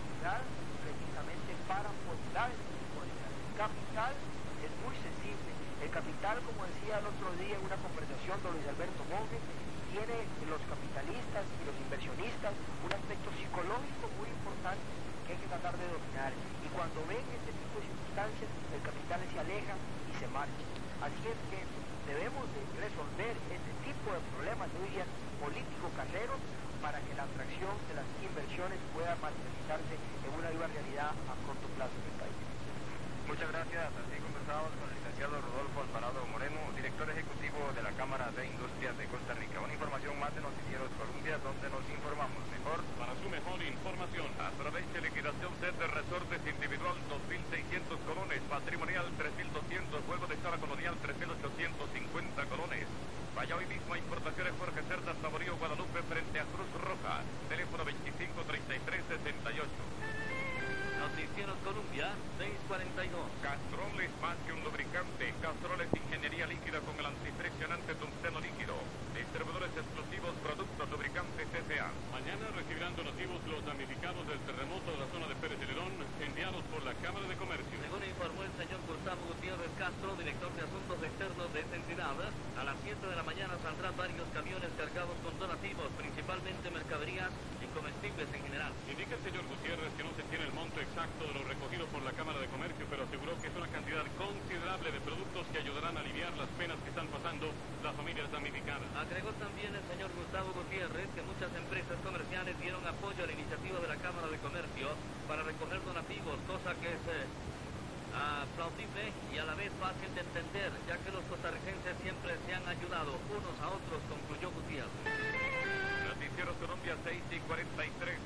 como decía el otro día en una conversación de Luis Alberto Monge, tiene los capitalistas y los inversionistas un aspecto psicológico muy importante que hay que tratar de dominar. Y cuando ven este tipo de circunstancias, el capital se aleja y se marcha. Así es que debemos de resolver este tipo de problemas, yo diría, político-caseros, para que la atracción de las inversiones pueda materializarse en una viva realidad a corto plazo en el país. Muchas gracias. Así conversamos con el licenciado Rodolfo Alvarado Moreno, director ejecutivo de la Cámara de Industrias de Costa Rica. Una información más de Noticieros Colombia, donde nos informamos mejor. Para su mejor información, aproveche liquidación set de resortes individual 2.600 colones, patrimonial 3.200, juego de sala colonial 3.850 colones. Vaya hoy mismo a Importaciones Jorge Cerdas, Saborío, Guadalupe, frente a Cruz Roja. Teléfono 2533-68. Noticieros Colombia, 642. Castrol es más que un lubricante. Castrol es ingeniería líquida con el antifriccionante tungsteno líquido. Distribuidores exclusivos, productos lubricantes S.A. Mañana recibirán donativos los damnificados del terremoto de la zona de Pérez Celedón, enviados por la Cámara de Comercio. Según informó el señor Gustavo Gutiérrez Castro, director de Asuntos Externos de esta entidad, a las 7 de la mañana saldrán varios camiones cargados con donativos, principalmente mercaderías y comestibles en general. Indica el señor Gutiérrez que no se tiene el monto exacto de lo recogido por la Cámara de Comercio, pero aseguró que es una cantidad considerable de productos que ayudarán a aliviar las penas que están pasando las familias damnificadas. Agregó también el señor Gustavo Gutiérrez que muchas empresas comerciales dieron apoyo a la iniciativa de la Cámara de Comercio para recoger donativos, cosa que es plausible y a la vez fácil de entender, ya que los costarricenses siempre se han ayudado unos a otros, concluyó Gutiérrez. Noticieros Colombia 6:43.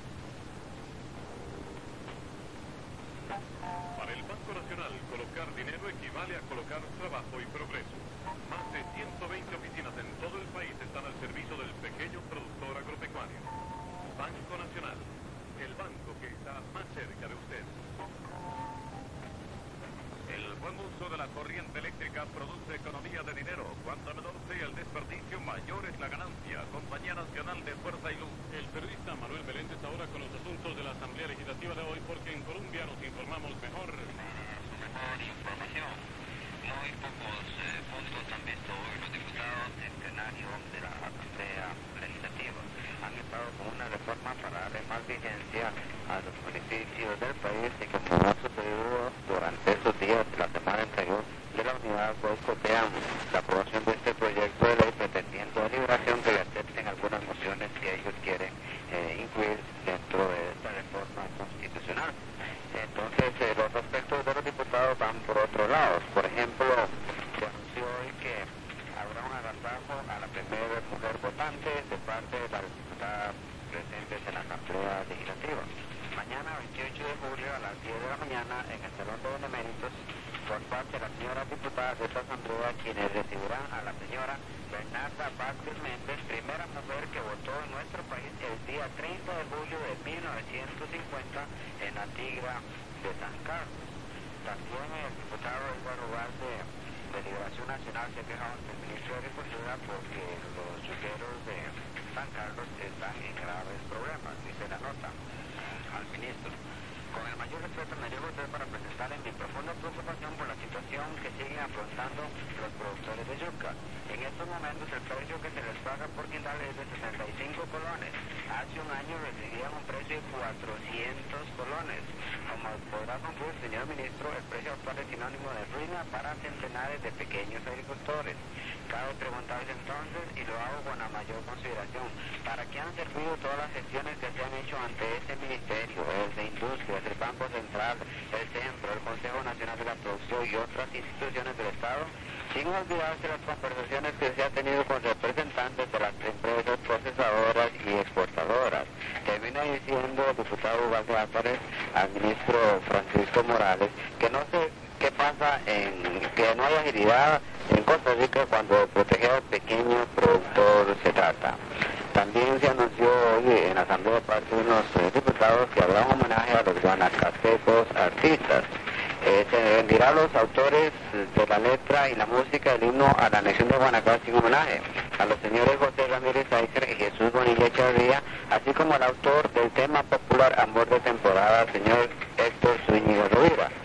Para el Banco Nacional, colocar dinero equivale a colocar trabajo y progreso. Más de 120 oficinas en todo el país están al servicio del pequeño productor agropecuario. Banco Nacional, el banco que está más cerca de usted. El buen uso de la corriente eléctrica produce economía de dinero. Cuanto menor sea el desperdicio, mayor es la ganancia. Compañía Nacional de Fuerza y Luz. El periodista Manuel Meléndez ahora con los asuntos de la Asamblea Legislativa de hoy, porque en Colombia nos informamos mejor. Mejor información. Muy pocos puntos han visto hoy los diputados en plenario de la Asamblea Legislativa. Han estado con una reforma para darle más vigencia a los municipios del país y como ha sucedido durante estos días de la semana anterior de la unidad, boicotean la aprobación de este proyecto de ley pretendiendo a liberación que le acepten algunas mociones que ellos quieren incluir dentro de esta reforma constitucional. Entonces los aspectos de los diputados van por otro lado. Por ejemplo, se anunció hoy que habrá un agasajo a la primera mujer votante de parte de las diputadas presentes en la Asamblea Legislativa. Mañana, 28 de julio, a las 10 de la mañana, en el Salón de Beneméritos, por parte de las señoras diputadas de esta Asamblea, quienes recibirán a la señora Bernarda Vázquez Méndez, primera mujer que votó en nuestro país el día 30 de julio de 1950 en la Tigra de San Carlos. También el diputado Edgar Ugalde de Liberación Nacional se ha quejado ante el ministro de Agricultura porque los yuqueros de San Carlos están en graves problemas, dice la nota al ministro. Con el mayor respeto me llevo a usted para presentarle mi profunda preocupación por la situación que siguen afrontando los productores de yuca. En estos momentos el precio que se les paga por quintal es de 65 colones. Hace un año recibían un precio de 400 colones. Como podrá concluir, señor ministro, el precio actual es sinónimo de ruina para centenares de pequeños agricultores. Cabe preguntarse entonces, y lo hago con la mayor consideración, ¿para qué han servido todas las gestiones que se han hecho ante este ministerio, el de Industrias, el Banco Central, el CENPRO, el Consejo Nacional de la Producción y otras instituciones del Estado? Sin olvidarse las conversaciones que se ha tenido con representantes de las empresas procesadoras y exportadoras. Termina diciendo el diputado Ugalde Álvarez al ministro Francisco Morales que no sé qué pasa que no hay agilidad en Costa Rica cuando de proteger al pequeño productor se trata. También se anunció hoy en la Asamblea de parte de unos diputados que habrá un homenaje a los guanacastecos artistas. Se rendirá a los autores de la letra y la música del himno a la anexión de Guanacaste en homenaje a los señores José Ramírez Aizer y Jesús Bonilla Echeverría, así como al autor del tema popular Amor de Temporada, señor Héctor Zúñiga Rovira. El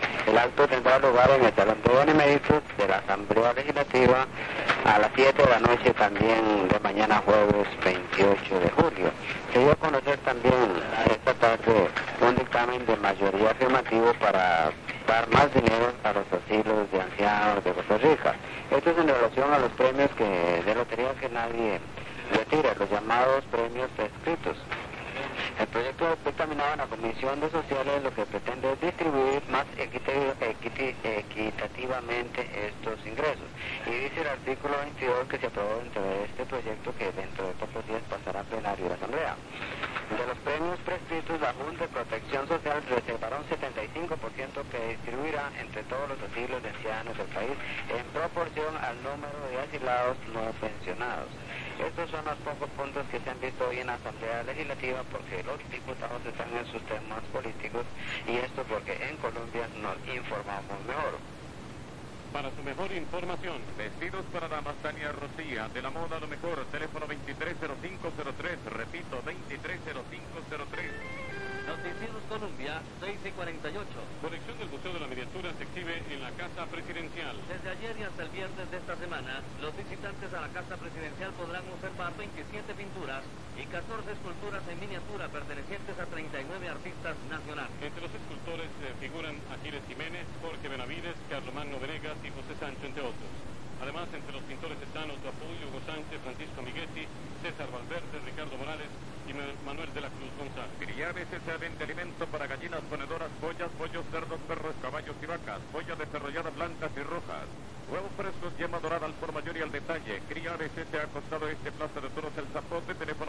acto tendrá lugar en el Salón de Beneméritos de la Asamblea Legislativa a las 7 de la noche también de mañana jueves 28 de julio. Se dio a conocer también esta tarde un dictamen de mayoría afirmativo para dar más dinero a los asilos de ancianos de Costa Rica. Esto es en relación a los premios de lotería que nadie retira, los llamados premios prescritos. El proyecto dictaminado en la Comisión de Sociales lo que pretende es distribuir más equitativamente estos ingresos. Y dice el artículo 22 que se aprobó dentro de este proyecto que dentro de pocos días pasará a plenario de la Asamblea. De los premios prescritos, la Junta de Protección Social reservará un 75% que distribuirá entre todos los asilos de ancianos del país en proporción al número de asilados no pensionados. Estos son los pocos puntos que se han visto hoy en la Asamblea Legislativa porque los diputados están en sus temas políticos y esto porque en Colombia nos informamos mejor. Para su mejor información, vestidos para damas, Tania Rocía, de la moda lo mejor, teléfono 230503, repito, 230503. Noticieros Colombia, 6:48. Colección del Museo de la Miniatura se exhibe en la Casa Presidencial. Desde ayer y hasta el viernes de esta semana, los visitantes a la Casa Presidencial podrán observar 27 pinturas y 14 esculturas en miniatura pertenecientes a 39 artistas nacionales. Entre los escultores figuran Aquiles Jiménez, Jorge Benavides, Carlomagno Venegas y José Sancho, entre otros. Además, entre los pintores están Otto Apuy, Hugo Sánchez, Francisco Miguetti, César Valverde, Ricardo Morales y Manuel de la Cruz González. Criaves se vende alimento para gallinas ponedoras, pollas, pollos, cerdos, perros, caballos y vacas, pollas desarrolladas blancas y rojas, huevos frescos, yema dorada al por mayor y al detalle. Criaves se ha costado este Plaza de Toros El Zapote, teléfono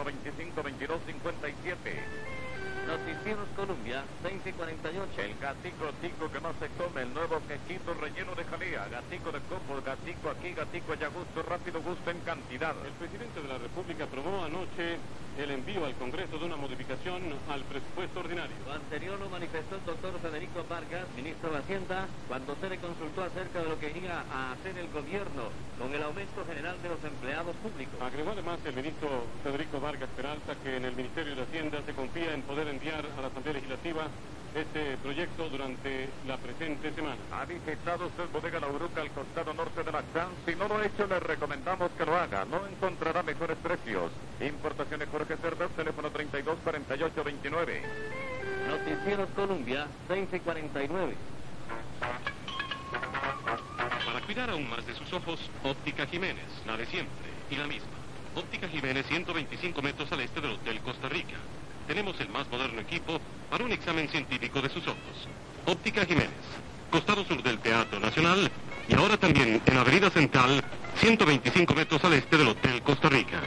252257. Noticieros Colombia, 6:48. El gatico tico que más se come, el nuevo quequito relleno de jalea, gatico de copo, gatico aquí, gatico allá, gusto rápido, gusto en cantidad. El presidente de la República aprobó anoche el envío al Congreso de una modificación al presupuesto ordinario. Lo anterior lo manifestó el doctor Federico Vargas, ministro de Hacienda, cuando se le consultó acerca de lo que iba a hacer el gobierno con el aumento general de los empleados públicos. Agregó además el ministro Federico Vargas Peralta que en el Ministerio de Hacienda se confía en poder enviar a la Asamblea Legislativa este proyecto durante la presente semana. ¿Ha visitado usted Bodega La Uruca al costado norte de la CAN? Si no lo ha hecho, le recomendamos que lo haga. No encontrará mejores precios. Importaciones Jorge Cerdas, teléfono 324829. Noticieros Colombia, 6:49. Para cuidar aún más de sus ojos, Óptica Jiménez, la de siempre y la misma. Óptica Jiménez, 125 metros al este del Hotel Costa Rica. Tenemos el más moderno equipo para un examen científico de sus ojos. Óptica Jiménez, costado sur del Teatro Nacional y ahora también en Avenida Central, 125 metros al este del Hotel Costa Rica.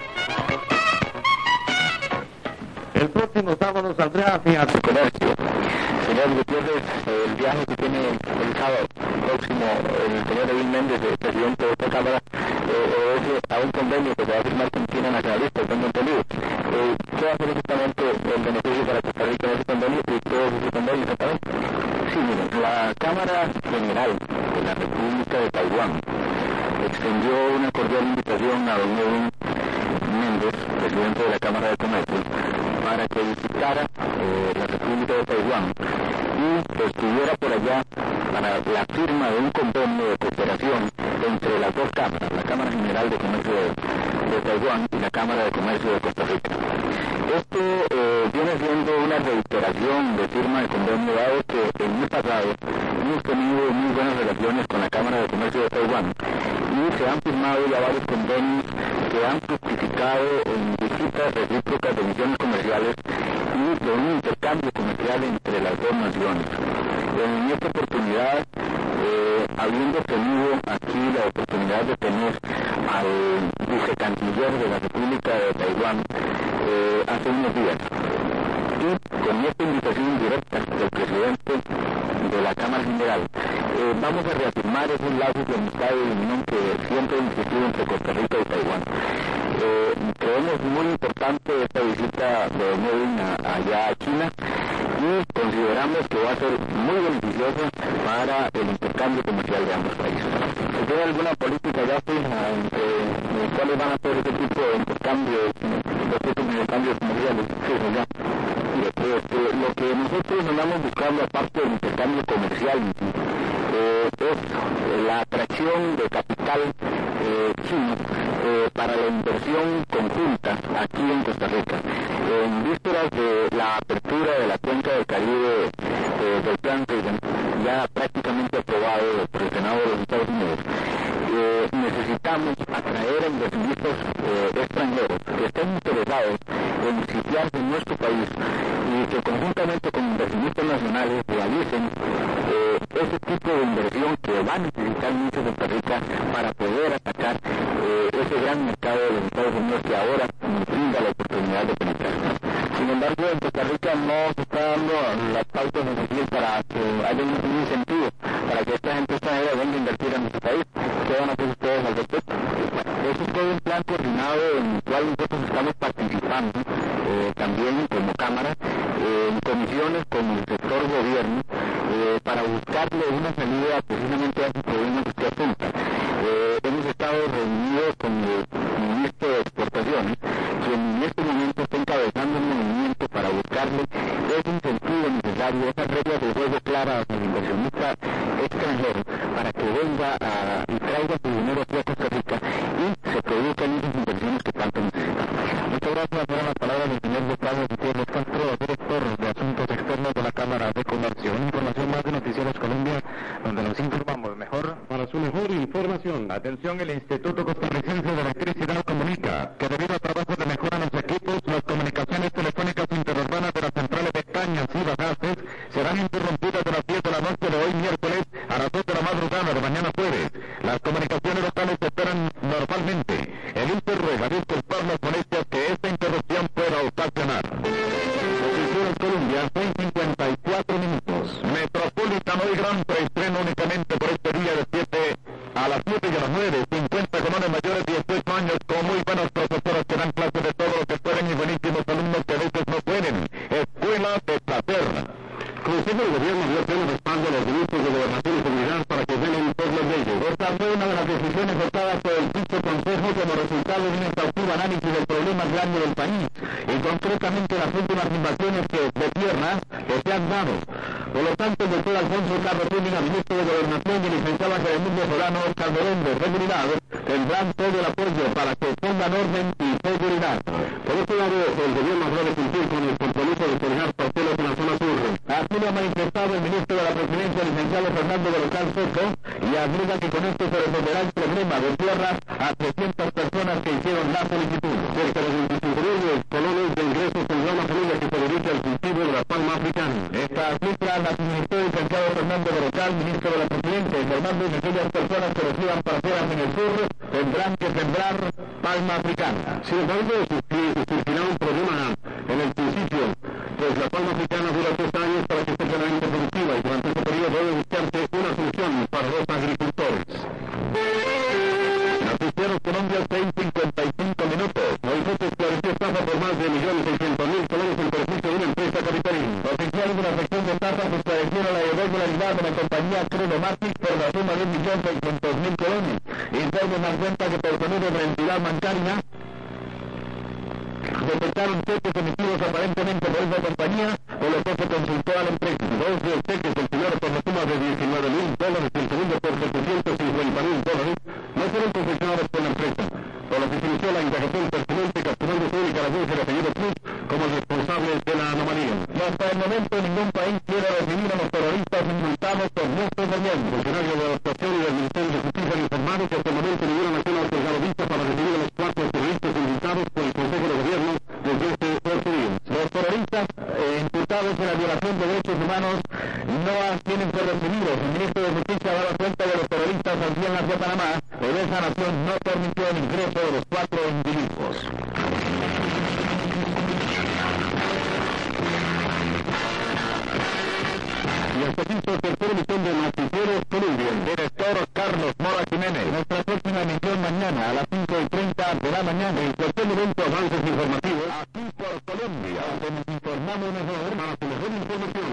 El próximo sábado saldrá hacia su comercio. Señor Gutiérrez, el viaje que tiene el sábado próximo el señor Edwin Méndez, el presidente de esta Cámara, es a un convenio que se va a firmar con China Nacionalista, tengo entendido. ¿Qué va a ser exactamente el beneficio para Costa Rica en ese convenio y qué es ese convenio exactamente? Sí, miren, la Cámara General de la República de Taiwán extendió una cordial invitación a don Edwin Méndez, presidente de la Cámara de Comercio, para que visitara la República de Taiwán y estuviera por allá para la firma de un convenio de cooperación entre las dos cámaras, la Cámara General de Comercio de Taiwán y la Cámara de Comercio de Costa Rica. Esto viene siendo una reiteración de firma de convenio, dado que en el pasado hemos tenido muy buenas relaciones con la Cámara de Comercio de Taiwán y se han firmado ya varios convenios que han fructificado en visitas recíprocas de misiones comerciales y de un intercambio comercial entre las dos naciones. En esta oportunidad, habiendo tenido aquí la oportunidad de tener al vicecanciller de la República de Taiwán hace unos días, y con esta invitación directa del presidente de la Cámara General, vamos a reafirmar esos lazos de amistad y unión que siempre han existido entre Costa Rica y Taiwán. Creemos muy importante esta visita de Edwin allá a China y consideramos que va a ser muy beneficiosa para el intercambio comercial de ambos países. ¿Tiene alguna política ya fija entre cuáles van a ser este tipo de intercambios comerciales? Sí, ya. Lo que nosotros andamos buscando, aparte del intercambio comercial, es la atracción de capital chino para la inversión conjunta aquí en Costa Rica. En vísperas de la apertura de la cuenca del Caribe del Plan Reagan, ya prácticamente aprobado por el Senado de los Estados Unidos, necesitamos atraer a inversionistas extranjeros que estén interesados en sitiarse en nuestro país y que conjuntamente con inversionistas nacionales realicen ese tipo de inversión que va a necesitar mucho Costa Rica para poder atacar ese gran mercado de los Estados Unidos que ahora nos brinda la oportunidad de penetrar. Sin embargo, en Costa Rica no se está dando las pautas necesarias para que haya un incentivo para que esta gente extranjera venga a invertir en nuestro país. ¿Qué van a hacer ustedes al respecto? Eso es todo un plan coordinado en el cual nosotros estamos participando también como Cámara en comisiones con el sector gobierno para buscarle una salida precisamente a ese problema que usted apunta. Hemos estado reunidos con el ministro de Exportaciones, quien en este momento está encabezando un movimiento para buscarle ese incentivo necesario, esas reglas de juego claras al inversionista extranjero para que venga y traiga su dinero aquí a Costa Rica y se produzcan esas inversiones que tanto necesitamos. Muchas gracias. Ahora las palabras del señor Gustavo Gutiérrez Castro, director de Asuntos Externos de la Cámara de Comercio. Una información más de Noticieros Colombia, donde nos informamos mejor. Para su mejor información, atención, el Instituto Costarricense de Electricidad comunica que debido a trabajos de mejora en los equipos, las comunicaciones telefónicas interurbanas de las centrales de Cañas y Bajaces serán interrumpidas de las 10 de la noche de hoy miércoles a las 2 de la madrugada de mañana jueves. Las comunicaciones locales se esperan normalmente. El INPE ruega disculpar las molestias que esta interrupción pueda ocasionar. Noticieros Colombia, 6:54 minutos. Metropolitano y Gran preestreno únicamente por este día de 7 a las 7 y a las 9, 50 colones mayores de 18 años con muy buenas profesoras que dan clases de todo lo que pueden y buenísimos alumnos que a veces no pueden. Escuela de placer. Consejo del Gobierno dio pleno respaldo a los ministros de Gobernación y Seguridad para que velen por las leyes. Esta fue una de las decisiones votadas por el dicho Consejo como resultado de un exhaustivo análisis del problema grande del país y concretamente las últimas invasiones de tierras que se han dado. Por lo tanto, el doctor Alfonso Carlos Zúñiga, ministro de Gobernación, y el licenciado Raimundo Solano Calderón de Seguridad tendrán todo el apoyo para que pongan orden y seguridad. Por otro lado, el gobierno habrá de cumplir con el compromiso de forjar parcelas en la zona sur. Así lo ha manifestado el ministro de la Presidencia, el licenciado Fernando de Local Soto, y agrega que con esto se resolverá el problema de tierras a 300 personas que hicieron la solicitud. Cerca de 25.000 colones de ingresos tendrá una familia que se dedica al cultivo de la palma africana. Esta cifra la suministró el licenciado Fernando de Local, ministro de la Presidencia, informando que aquellas personas que reciban parcelas en el sur tendrán que sembrar palma africana. Sin embargo, surgirá un problema en el principio, pues la palma africana dura 3 años para que esté plenamente productiva y durante este periodo debe buscarse una solución para los agricultores. Noticieros Colombia, 6:55 minutos. Moisés esclareció estafa por más de 1.600.000 colones en perjuicio de una empresa capitalina. Oficiales de la sección de estafas esclarecieron la irregularidad de la compañía Credomatic por la suma de 1.600.000 colones. Informes dan cuenta que personeros de la entidad bancaria detectaron cheques emitidos aparentemente por esa compañía, por lo que se consultó a la empresa. 2 de los cheques, el primero por la suma de $19.000 y el segundo por $750.000, no fueron confeccionados por la empresa, por lo que se inició la indagación pertinente capturando su única razón el apellido Cruz como responsable de la anomalía. Y hasta el momento ningún país quiere recibir a los terroristas indultados por nuestro gobierno. El funcionario de adaptación y del Ministerio de Justicia han informado que hasta el momento ninguna nación ha otorgado vista para recibir a los 4 terroristas indultados por el Consejo de Gobierno desde este 8 días. Los terroristas imputados en la violación de derechos humanos no tienen que recibirlos. El ministro de Justicia ha dado cuenta de los terroristas allí hacia Panamá, pero esa nación no permitió el ingreso de los 4 individuos. Y hasta aquí su tercera emisión de Noticieros Colombia. Director Carlos Mora Jiménez. Nuestra próxima emisión mañana a las 5:30 de la mañana. En cualquier momento avances informativos. Aquí por Colombia, donde nos informamos mejor para su mejor información.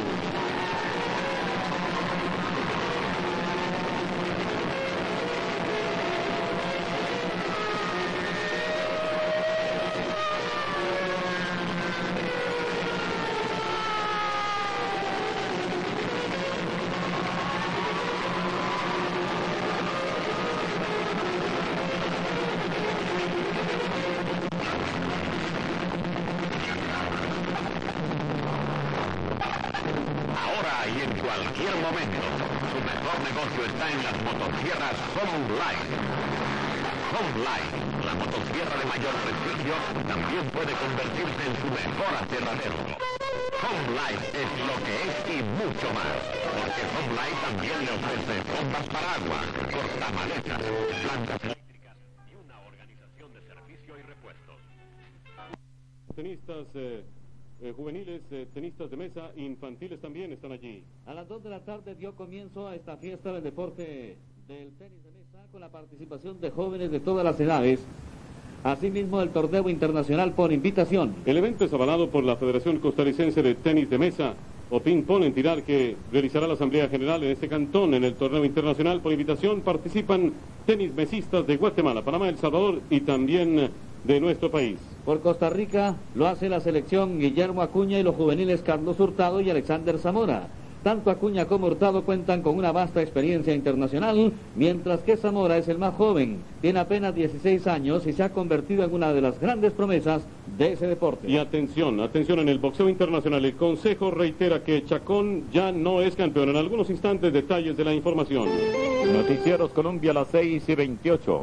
Ahora y en cualquier momento, su mejor negocio está en las motosierras Home Life. Home Life, la motosierra de mayor prestigio, también puede convertirse en su mejor aserradero. Home Life es lo que es y mucho más, porque Home Life también le ofrece bombas para agua, cortamaletas, plantas eléctricas y una organización de servicio y repuestos. Tenistas juveniles, tenistas de mesa, infantiles también están allí. A las 2 de la tarde dio comienzo a esta fiesta del deporte del tenis de mesa con la participación de jóvenes de todas las edades. Asimismo, el torneo internacional por invitación. El evento es avalado por la Federación Costarricense de Tenis de Mesa o Ping-Pong, entidad que realizará la Asamblea General en este cantón. En el torneo internacional por invitación participan tenis mesistas de Guatemala, Panamá, El Salvador y también de nuestro país. Por Costa Rica lo hace la selección Guillermo Acuña y los juveniles Carlos Hurtado y Alexander Zamora. Tanto Acuña como Hurtado cuentan con una vasta experiencia internacional, mientras que Zamora es el más joven. Tiene apenas 16 años y se ha convertido en una de las grandes promesas de ese deporte. Y atención en el boxeo internacional. El Consejo reitera que Chacón ya no es campeón. En algunos instantes, detalles de la información. Noticieros Colombia a las 6:28.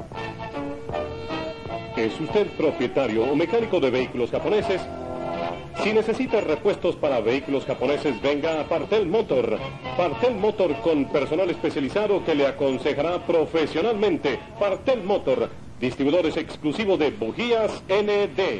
¿Es usted propietario o mecánico de vehículos japoneses? Si necesita repuestos para vehículos japoneses, venga a Partel Motor. Partel Motor con personal especializado que le aconsejará profesionalmente. Partel Motor, distribuidores exclusivos de bujías ND.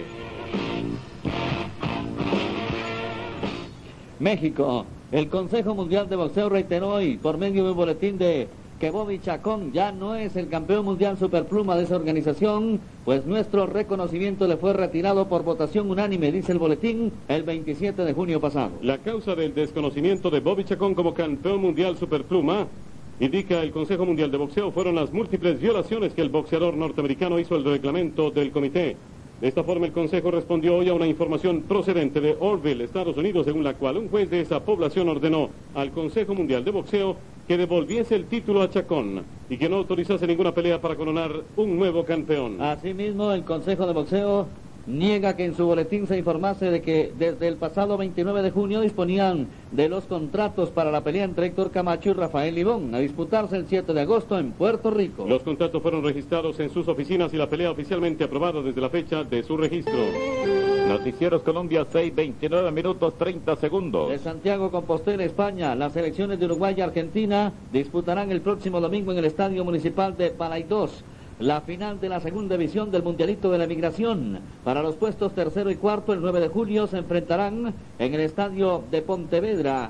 México. El Consejo Mundial de Boxeo reiteró hoy, por medio de un boletín, de que Bobby Chacón ya no es el campeón mundial superpluma de esa organización, pues nuestro reconocimiento le fue retirado por votación unánime, dice el boletín, el 27 de junio pasado. La causa del desconocimiento de Bobby Chacón como campeón mundial superpluma, indica el Consejo Mundial de Boxeo, fueron las múltiples violaciones que el boxeador norteamericano hizo al reglamento del comité. De esta forma, el Consejo respondió hoy a una información procedente de Orville, Estados Unidos, según la cual un juez de esa población ordenó al Consejo Mundial de Boxeo que devolviese el título a Chacón y que no autorizase ninguna pelea para coronar un nuevo campeón. Asimismo, el Consejo de Boxeo niega que en su boletín se informase de que desde el pasado 29 de junio disponían de los contratos para la pelea entre Héctor Camacho y Rafael Libón, a disputarse el 7 de agosto en Puerto Rico. Los contratos fueron registrados en sus oficinas y la pelea oficialmente aprobada desde la fecha de su registro. Noticieros Colombia, 6:29 minutos 30 segundos. De Santiago Compostela, España, las selecciones de Uruguay y Argentina disputarán el próximo domingo en el Estadio Municipal de Palaidós la final de la segunda división del Mundialito de la Migración. Para los puestos tercero y cuarto, el 9 de julio se enfrentarán en el Estadio de Pontevedra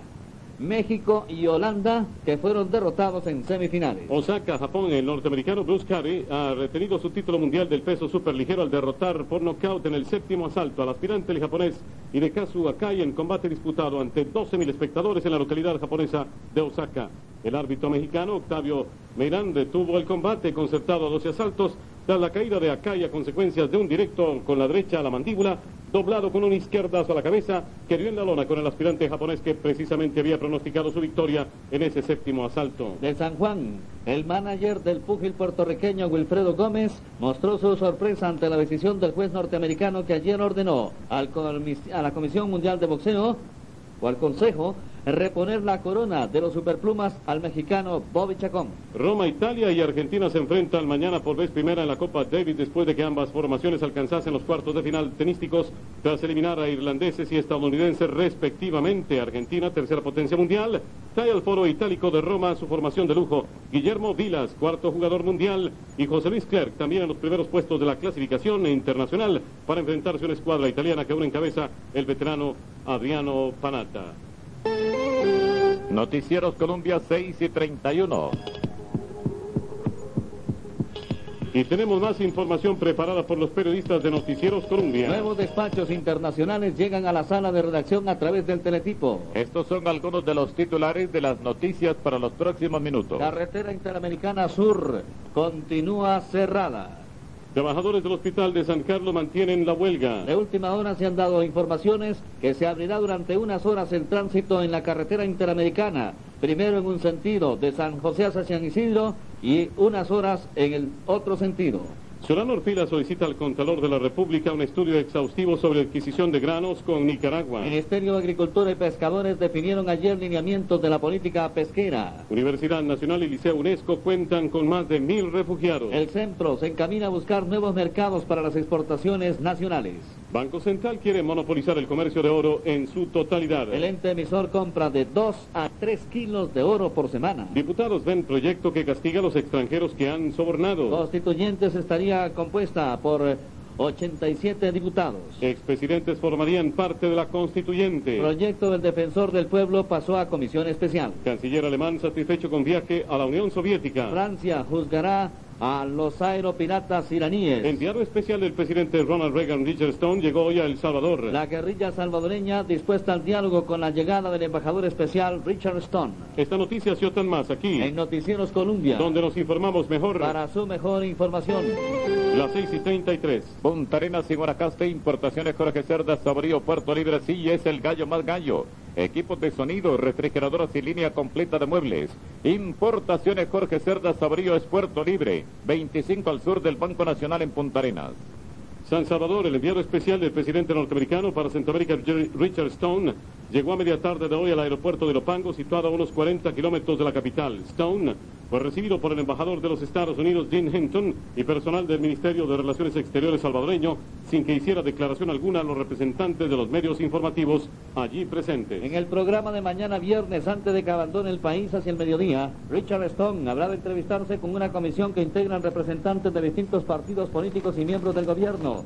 México y Holanda, que fueron derrotados en semifinales. Osaka, Japón. El norteamericano Bruce Carey ha retenido su título mundial del peso superligero al derrotar por nocaut en el séptimo asalto al aspirante el japonés Hidekazu Akai en combate disputado ante 12.000 espectadores en la localidad japonesa de Osaka. El árbitro mexicano Octavio Meirán detuvo el combate concertado a 12 asaltos tras la caída de Akai a consecuencias de un directo con la derecha a la mandíbula, doblado con un izquierdazo a la cabeza, que dio en la lona con el aspirante japonés que precisamente había pronosticado su victoria en ese séptimo asalto. De San Juan, el manager del púgil puertorriqueño Wilfredo Gómez mostró su sorpresa ante la decisión del juez norteamericano que ayer ordenó a la Comisión Mundial de Boxeo o al Consejo reponer la corona de los superplumas al mexicano Bobby Chacón. Roma, Italia y Argentina se enfrentan mañana por vez primera en la Copa Davis después de que ambas formaciones alcanzasen los cuartos de final tenísticos tras eliminar a irlandeses y estadounidenses respectivamente. Argentina, tercera potencia mundial, trae al foro itálico de Roma su formación de lujo: Guillermo Vilas, cuarto jugador mundial, y José Luis Clerc, también en los primeros puestos de la clasificación internacional, para enfrentarse a una escuadra italiana que aún encabeza el veterano Adriano Panatta. Noticieros Colombia, 6:31. Y tenemos más información preparada por los periodistas de Noticieros Colombia. Nuevos despachos internacionales llegan a la sala de redacción a través del teletipo. Estos son algunos de los titulares de las noticias para los próximos minutos. Carretera Interamericana Sur continúa cerrada. Trabajadores del Hospital de San Carlos mantienen la huelga. De última hora se han dado informaciones que se abrirá durante unas horas el tránsito en la carretera interamericana. Primero en un sentido, de San José a San Isidro, y unas horas en el otro sentido. Solano Orfila solicita al Contralor de la República un estudio exhaustivo sobre adquisición de granos con Nicaragua. Ministerio de Agricultura y Pescadores definieron ayer lineamientos de la política pesquera. Universidad Nacional y Liceo UNESCO cuentan con más de 1.000 refugiados. El CENPRO se encamina a buscar nuevos mercados para las exportaciones nacionales. Banco Central quiere monopolizar el comercio de oro en su totalidad. El ente emisor compra de 2 a 3 kilos de oro por semana. Diputados ven proyecto que castiga a los extranjeros que han sobornado. Constituyentes estaría compuesta por 87 diputados. Expresidentes formarían parte de la constituyente. Proyecto del defensor del pueblo pasó a comisión especial. Canciller alemán satisfecho con viaje a la Unión Soviética. Francia juzgará a los aeropiratas iraníes. Enviado especial del presidente Ronald Reagan, Richard Stone, llegó hoy a El Salvador. La guerrilla salvadoreña dispuesta al diálogo con la llegada del embajador especial Richard Stone. Esta noticia se otan más aquí, en Noticieros Colombia, donde nos informamos mejor. Para su mejor información. Las 6:33. Punta Arenas y Guanacaste, importaciones Jorge Cerda, Saborío, Puerto Libre, sí es el gallo más gallo. Equipos de sonido, refrigeradoras y línea completa de muebles. Importaciones Jorge Cerda, Saborío es Puerto Libre, 25 al sur del Banco Nacional en Punta Arenas. San Salvador, el enviado especial del presidente norteamericano para Centroamérica, Richard Stone, llegó a media tarde de hoy al aeropuerto de Lopango, situado a unos 40 kilómetros de la capital. Stone fue recibido por el embajador de los Estados Unidos, Dean Hinton, y personal del Ministerio de Relaciones Exteriores salvadoreño, sin que hiciera declaración alguna a los representantes de los medios informativos allí presentes. En el programa de mañana viernes, antes de que abandone el país hacia el mediodía, Richard Stone habrá de entrevistarse con una comisión que integran representantes de distintos partidos políticos y miembros del gobierno.